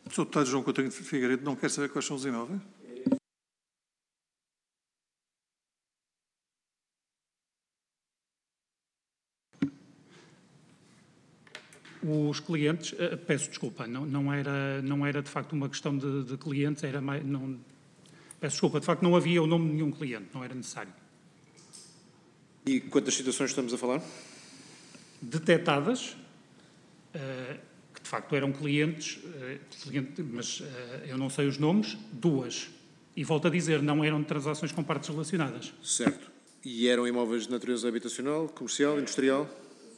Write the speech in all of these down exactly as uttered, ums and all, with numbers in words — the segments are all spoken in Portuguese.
senhor Deputado João Coutinho de Figueiredo não quer saber quais são os imóveis? Os clientes, uh, peço desculpa, não, não, era, não era de facto uma questão de, de clientes, era mais, não, peço desculpa, de facto não havia o nome de nenhum cliente, não era necessário. E quantas situações estamos a falar? Detetadas, uh, que de facto eram clientes, uh, cliente, mas uh, eu não sei os nomes, duas. E volto a dizer, não eram transações com partes relacionadas. Certo. E eram imóveis de natureza habitacional, comercial, industrial?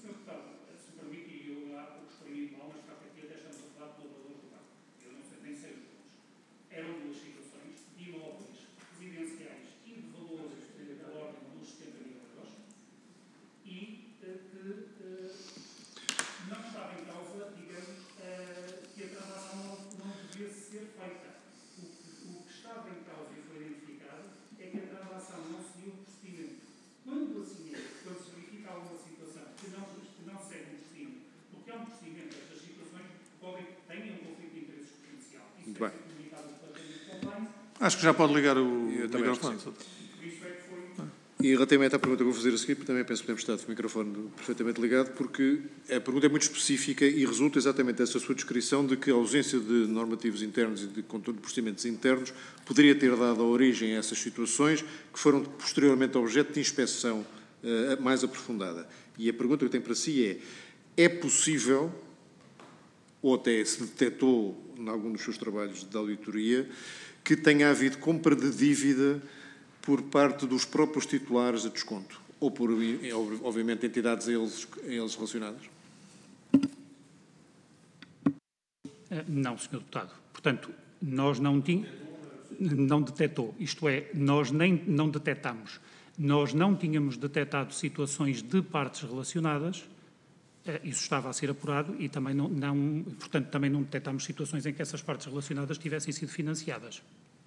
Muito bem. Acho que já pode ligar o microfone. E relativamente à pergunta que vou fazer a seguir, também penso que podemos estar com o microfone perfeitamente ligado, porque a pergunta é muito específica e resulta exatamente dessa sua descrição de que a ausência de normativos internos e de controle de procedimentos internos poderia ter dado origem a essas situações que foram posteriormente objeto de inspeção uh, mais aprofundada. E a pergunta que eu tenho para si é, é possível, ou até se detectou em algum dos seus trabalhos de auditoria, que tenha havido compra de dívida por parte dos próprios titulares de desconto, ou por, obviamente, entidades a eles, a eles relacionadas? Não, senhor Deputado. Portanto, nós não tínhamos, não detectou, isto é, nós nem não detectamos, nós não tínhamos detectado situações de partes relacionadas. Isso estava a ser apurado e também não, não, portanto, também não detectámos situações em que essas partes relacionadas tivessem sido financiadas.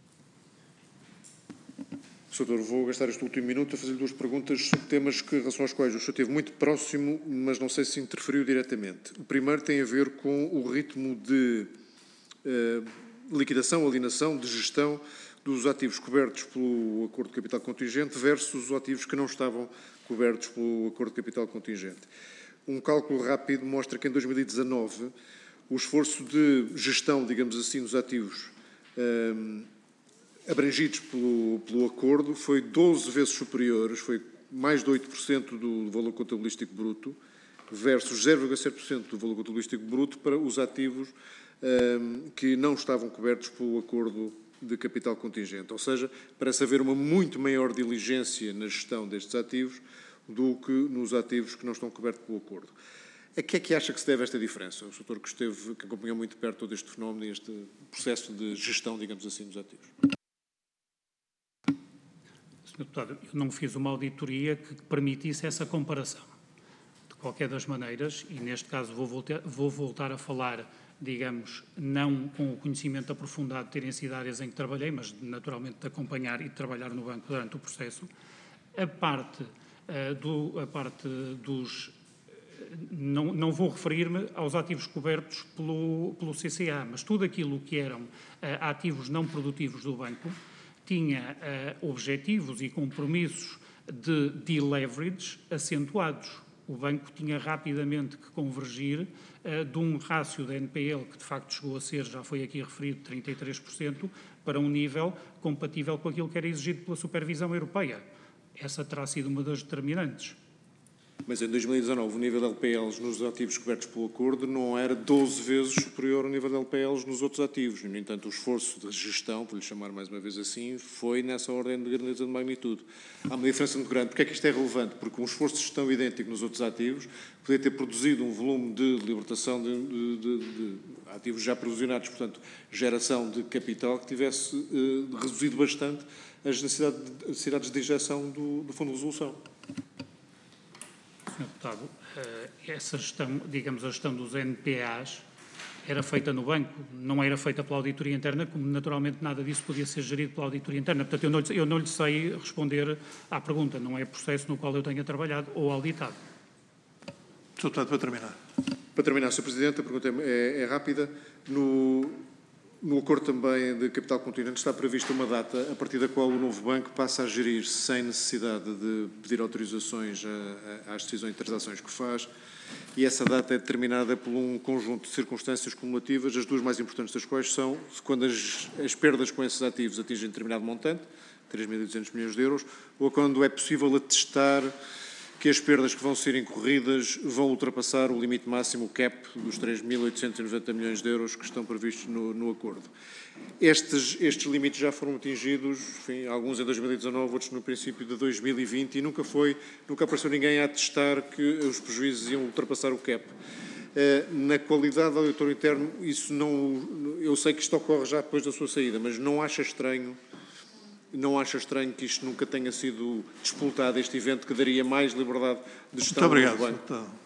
senhor Doutor, vou gastar este último minuto a fazer duas perguntas sobre temas que, em relação aos quais o senhor esteve muito próximo, mas não sei se interferiu diretamente. O primeiro tem a ver com o ritmo de eh, liquidação, alienação, de gestão dos ativos cobertos pelo acordo de capital contingente versus os ativos que não estavam cobertos pelo acordo de capital contingente. Um cálculo rápido mostra que em dois mil e dezanove o esforço de gestão, digamos assim, dos ativos um, abrangidos pelo, pelo acordo foi doze vezes superior, foi mais de oito por cento do valor contabilístico bruto versus zero vírgula sete por cento do valor contabilístico bruto para os ativos um, que não estavam cobertos pelo acordo de capital contingente. Ou seja, parece haver uma muito maior diligência na gestão destes ativos do que nos ativos que não estão cobertos pelo acordo. A que é que acha que se deve esta diferença? O senhor que esteve, que acompanhou muito de perto todo este fenómeno e este processo de gestão, digamos assim, dos ativos. senhor Deputado, eu não fiz uma auditoria que permitisse essa comparação. De qualquer das maneiras, e neste caso vou voltar, vou voltar a falar, digamos, não com o conhecimento aprofundado de terem sido áreas em que trabalhei, mas naturalmente de acompanhar e de trabalhar no banco durante o processo, a parte... Uh, do, a parte dos... Uh, não, não vou referir-me aos ativos cobertos pelo, pelo C C A, mas tudo aquilo que eram uh, ativos não produtivos do banco tinha uh, objetivos e compromissos de deleverage acentuados. O banco tinha rapidamente que convergir uh, de um rácio da N P L, que de facto chegou a ser, já foi aqui referido, trinta e três por cento, para um nível compatível com aquilo que era exigido pela supervisão europeia. Essa terá sido uma das determinantes. Mas em dois mil e dezanove o nível de L P Ls nos ativos cobertos pelo acordo não era doze vezes superior ao nível de L P Ls nos outros ativos. No entanto, o esforço de gestão, por lhe chamar mais uma vez assim, foi nessa ordem de grandeza de magnitude. Há uma diferença muito grande. Porquê é que isto é relevante? Porque um esforço de gestão idêntico nos outros ativos poderia ter produzido um volume de libertação de, de, de, de ativos já provisionados, portanto, geração de capital que tivesse eh, reduzido bastante as necessidades, necessidades de injeção do, do Fundo de Resolução. senhor Deputado, essa gestão, digamos, a gestão dos N P As era feita no banco, não era feita pela auditoria interna, como naturalmente nada disso podia ser gerido pela auditoria interna. Portanto, eu não, eu não lhe sei responder à pergunta, não é processo no qual eu tenha trabalhado ou auditado. senhor Deputado, para terminar. Para terminar, senhor Presidente, a pergunta é, é rápida. No, No acordo também de Capital Continente está prevista uma data a partir da qual o novo banco passa a gerir sem necessidade de pedir autorizações a, a, às decisões e transações que faz, e essa data é determinada por um conjunto de circunstâncias cumulativas, as duas mais importantes das quais são quando as, as perdas com esses ativos atingem determinado montante, três mil e duzentos milhões de euros, ou quando é possível atestar que as perdas que vão ser incorridas vão ultrapassar o limite máximo, o cap, dos três mil oitocentos e noventa milhões de euros que estão previstos no, no acordo. Estes, estes limites já foram atingidos, enfim, alguns em dois mil e dezanove, outros no princípio de dois mil e vinte, e nunca foi, nunca apareceu ninguém a atestar que os prejuízos iam ultrapassar o cap. Na qualidade de auditor interno, isso não, eu sei que isto ocorre já depois da sua saída, mas não acha estranho Não acha estranho que isto nunca tenha sido disputado, este evento que daria mais liberdade de gestão? Muito obrigado, do banco?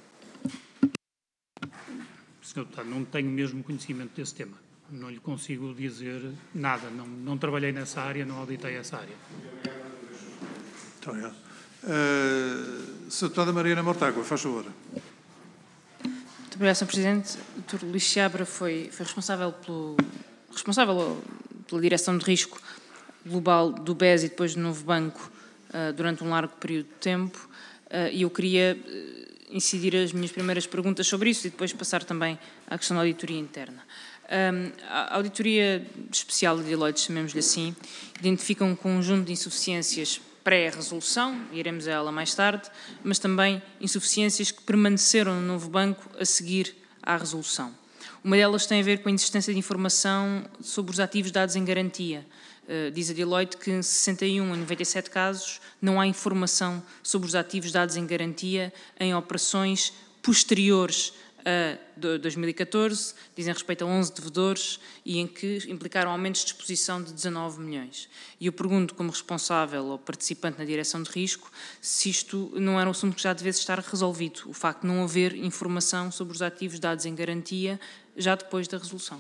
senhor Deputado, não tenho mesmo conhecimento desse tema. Não lhe consigo dizer nada. Não, não trabalhei nessa área, não auditei essa área. Muito obrigado. Uh, senhora Deputada Mariana Mortágua, faz favor. Muito obrigado, senhor Presidente. O doutor Luís Seabra foi, foi responsável, pelo, responsável pela direção de risco global do B E S e depois do novo banco uh, durante um largo período de tempo, uh, e eu queria uh, incidir as minhas primeiras perguntas sobre isso e depois passar também à questão da auditoria interna. Um, a auditoria especial de Deloitte, chamemos-lhe assim, identifica um conjunto de insuficiências pré-resolução, iremos a ela mais tarde, mas também insuficiências que permaneceram no novo banco a seguir à resolução. Uma delas tem a ver com a inexistência de informação sobre os ativos dados em garantia. Uh, diz a Deloitte que em sessenta e um em noventa e sete casos não há informação sobre os ativos dados em garantia em operações posteriores a dois mil e catorze, dizem respeito a onze devedores e em que implicaram aumentos de exposição de dezanove milhões. E eu pergunto, como responsável ou participante na direção de risco, se isto não era um assunto que já devesse estar resolvido, o facto de não haver informação sobre os ativos dados em garantia já depois da resolução.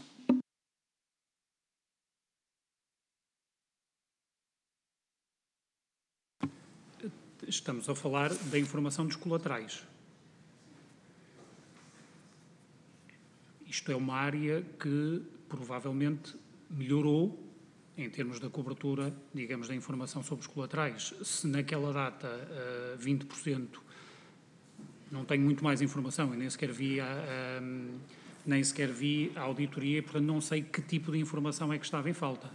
Estamos a falar da informação dos colaterais. Isto é uma área que provavelmente melhorou em termos da cobertura, digamos, da informação sobre os colaterais. Se naquela data uh, vinte por cento, não tenho muito mais informação, eu nem sequer vi a, um, nem sequer vi a auditoria, portanto não sei que tipo de informação é que estava em falta.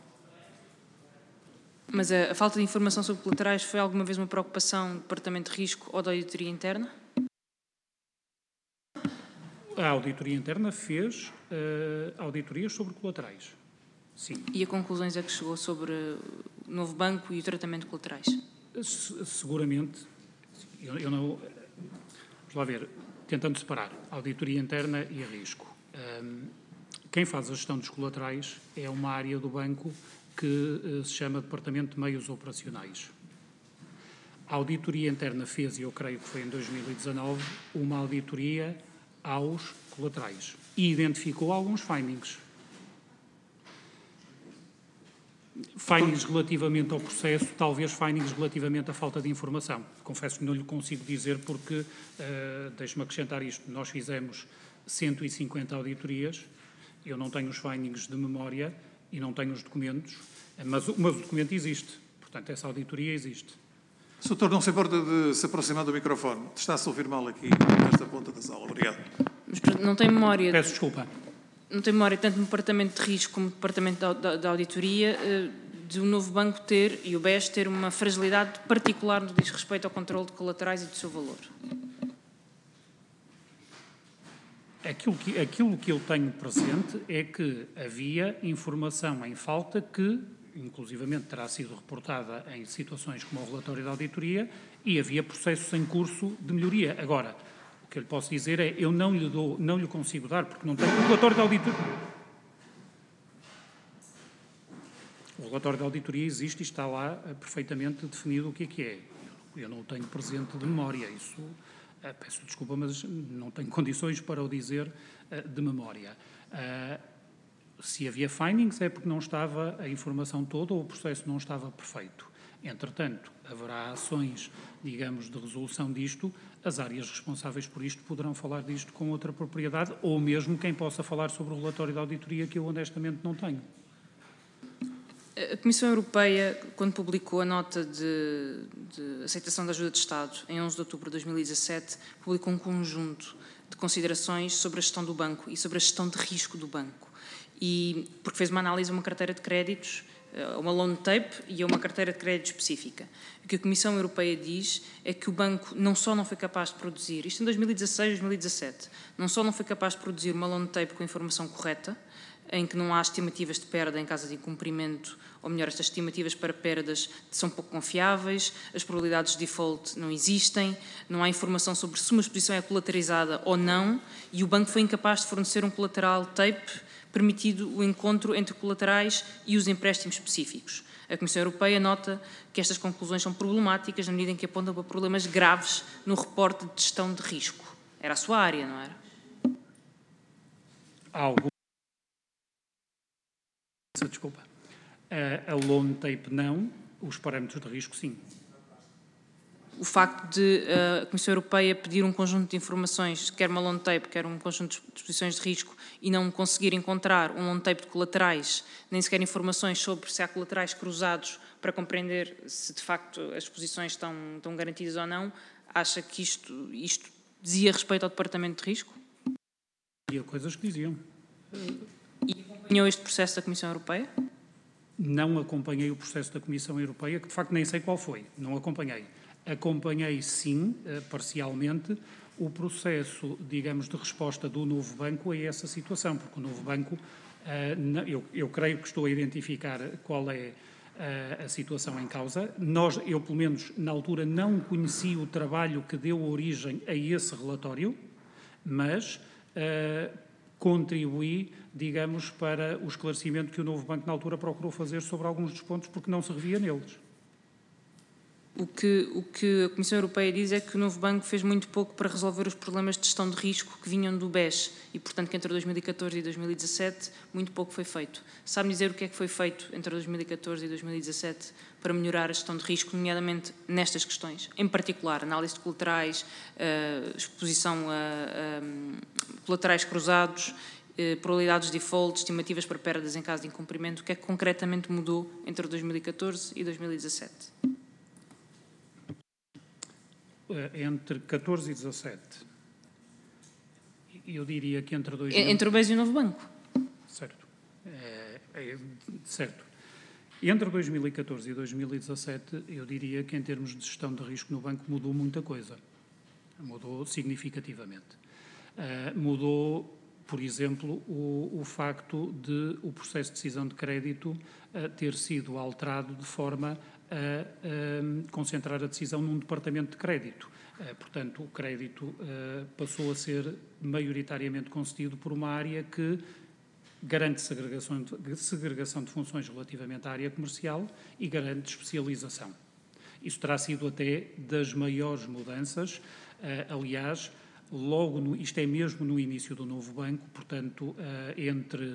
Mas a, a falta de informação sobre colaterais foi alguma vez uma preocupação do Departamento de Risco ou da auditoria interna? A auditoria interna fez uh, auditorias sobre colaterais, sim. E a conclusões a que chegou sobre o novo banco e o tratamento de colaterais? Se, seguramente, eu, eu não... Vamos lá ver, tentando separar a auditoria interna e a risco. Um, quem faz a gestão dos colaterais é uma área do banco que uh, se chama Departamento de Meios Operacionais. A auditoria interna fez, e eu creio que foi em dois mil e dezanove, uma auditoria aos colaterais e identificou alguns findings. Findings relativamente ao processo, talvez findings relativamente à falta de informação. Confesso que não lhe consigo dizer porque, uh, deixe-me acrescentar isto, nós fizemos cento e cinquenta auditorias, eu não tenho os findings de memória e não tenho os documentos, mas, mas o documento existe, portanto essa auditoria existe. O doutor não se importa de se aproximar do microfone. Está-se a ouvir mal aqui, nesta ponta da sala. Obrigado. Mas não tem memória... Peço desculpa. Não tem memória tanto no Departamento de Risco como no Departamento da, da, da Auditoria de um novo banco ter, e o B E S ter uma fragilidade particular no que diz respeito ao controle de colaterais e do seu valor? Aquilo que, aquilo que eu tenho presente é que havia informação em falta que, inclusivamente, terá sido reportada em situações como o relatório da auditoria e havia processos em curso de melhoria. Agora, o que eu lhe posso dizer é eu não lhe dou, não lhe consigo dar, porque não tenho o relatório da auditoria. O relatório da auditoria existe e está lá perfeitamente definido o que é que é. Eu não o tenho presente de memória, isso... Peço desculpa, mas não tenho condições para o dizer de memória. Se havia findings é porque não estava a informação toda ou o processo não estava perfeito. Entretanto, haverá ações, digamos, de resolução disto, as áreas responsáveis por isto poderão falar disto com outra propriedade, ou mesmo quem possa falar sobre o relatório de auditoria, que eu honestamente não tenho. A Comissão Europeia, quando publicou a nota de, de aceitação da ajuda de Estado, em onze de outubro de dois mil e dezassete, publicou um conjunto de considerações sobre a gestão do banco e sobre a gestão de risco do banco. E, porque fez uma análise a uma carteira de créditos, a uma loan tape e a uma carteira de crédito específica. O que a Comissão Europeia diz é que o banco não só não foi capaz de produzir, isto em dois mil e dezasseis, dois mil e dezassete, não só não foi capaz de produzir uma loan tape com a informação correta, em que não há estimativas de perda em caso de incumprimento, ou melhor, estas estimativas para perdas são pouco confiáveis, as probabilidades de default não existem, não há informação sobre se uma exposição é colateralizada ou não, e o banco foi incapaz de fornecer um colateral tape permitido o encontro entre colaterais e os empréstimos específicos. A Comissão Europeia nota que estas conclusões são problemáticas na medida em que apontam para problemas graves no reporte de gestão de risco. Era a sua área, não era? Algo. Desculpa. A, a loan tape não, os parâmetros de risco sim. O facto de uh, a Comissão Europeia pedir um conjunto de informações, quer uma loan tape, quer um conjunto de exposições de risco, e não conseguir encontrar um loan tape de colaterais, nem sequer informações sobre se há colaterais cruzados para compreender se de facto as exposições estão, estão garantidas ou não, acha que isto, isto dizia respeito ao Departamento de Risco? Havia coisas que diziam. E acompanhou este processo da Comissão Europeia? Não acompanhei o processo da Comissão Europeia, que de facto nem sei qual foi, não acompanhei. Acompanhei, sim, parcialmente, o processo, digamos, de resposta do novo banco a essa situação, porque o novo banco, eu, eu creio que estou a identificar qual é a situação em causa. Nós, eu, pelo menos, na altura, não conheci o trabalho que deu origem a esse relatório, mas uh, contribuí, digamos, para o esclarecimento que o novo banco, na altura, procurou fazer sobre alguns dos pontos, porque não se revia neles. O que, o que a Comissão Europeia diz é que o novo banco fez muito pouco para resolver os problemas de gestão de risco que vinham do B E S e, portanto, que entre dois mil e catorze e dois mil e dezassete muito pouco foi feito. Sabe dizer o que é que foi feito entre dois mil e catorze e dois mil e dezassete para melhorar a gestão de risco, nomeadamente nestas questões? Em particular, análise de colaterais, uh, exposição a, a colaterais cruzados, uh, probabilidades de default, estimativas para perdas em caso de incumprimento. O que é que concretamente mudou entre dois mil e catorze e dois mil e dezassete? Entre catorze e dezassete, eu diria que entre dois... Entre o B E S e o novo banco? Certo. É, é, certo. Entre dois mil e catorze e dois mil e dezassete, eu diria que em termos de gestão de risco no banco mudou muita coisa. Mudou significativamente. Uh, mudou, por exemplo, o, o facto de o processo de decisão de crédito uh, ter sido alterado de forma a, a concentrar a decisão num departamento de crédito. Uh, portanto, o crédito uh, passou a ser maioritariamente concedido por uma área que garante segregação de, segregação de funções relativamente à área comercial e garante especialização. Isso terá sido até das maiores mudanças. Uh, aliás, logo no, isto é mesmo no início do novo banco, portanto, uh, entre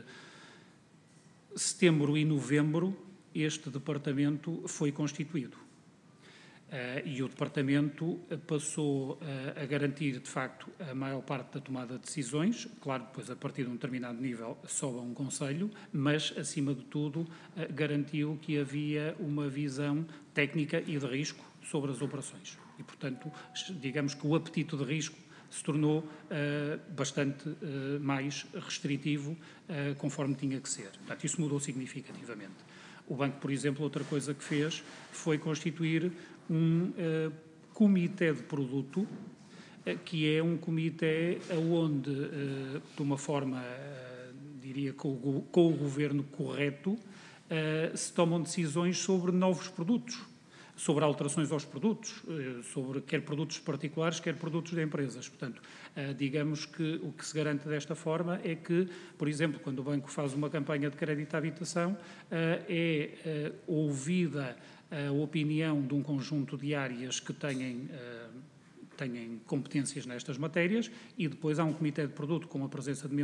setembro e novembro, este departamento foi constituído. Uh, e o departamento passou uh, a garantir, de facto, a maior parte da tomada de decisões. Claro, depois, a partir de um determinado nível, sobe a um conselho, mas, acima de tudo, uh, garantiu que havia uma visão técnica e de risco sobre as operações. E, portanto, digamos que o apetite de risco se tornou uh, bastante uh, mais restritivo, uh, conforme tinha que ser. Portanto, isso mudou significativamente. O banco, por exemplo, outra coisa que fez foi constituir um uh, comitê de produto, uh, que é um comitê onde, uh, de uma forma, uh, diria, com o, com o governo correto, uh, se tomam decisões sobre novos produtos, sobre alterações aos produtos, uh, sobre quer produtos particulares, quer produtos de empresas. Portanto, uh, digamos que o que se garante desta forma é que, por exemplo, quando o banco faz uma campanha de crédito à habitação, uh, é uh, ouvida a opinião de um conjunto de áreas que têm, uh, têm competências nestas matérias e depois há um comitê de produto com a presença de